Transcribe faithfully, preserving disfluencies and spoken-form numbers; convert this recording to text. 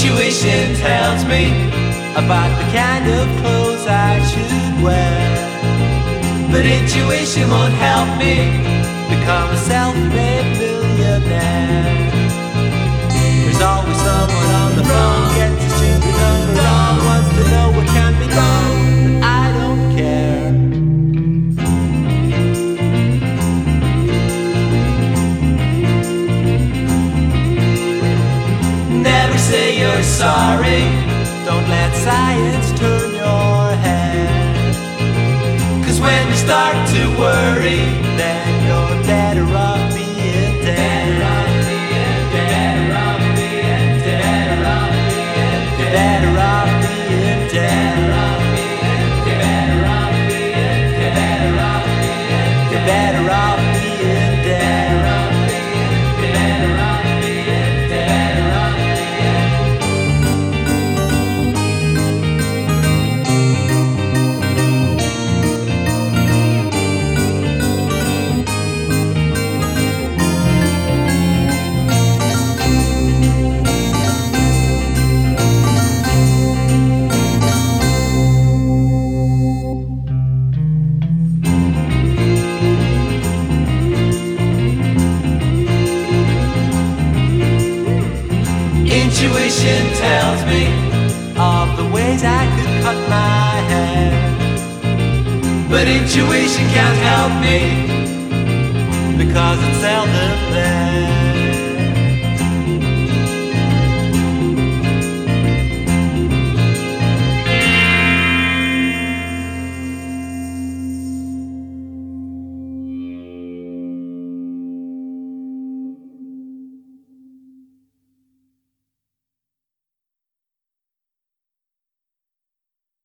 Intuition tells me about the kind of clothes I should wear, but intuition won't help me become a self-made millionaire. There's always someone on the phone, gets a stupid number wrong, wants to know what can be done, but I don't care. Never say you're sorry, don't let science turn your head, 'cause when you start to worry, then you're better off being dead. Better off being dead. Better off being dead. Better off being dead. Better off being dead. Better off being dead. You're better off being dead. Better off being dead. Intuition tells me of the ways I could cut my hair, but intuition can't help me because it's seldom there.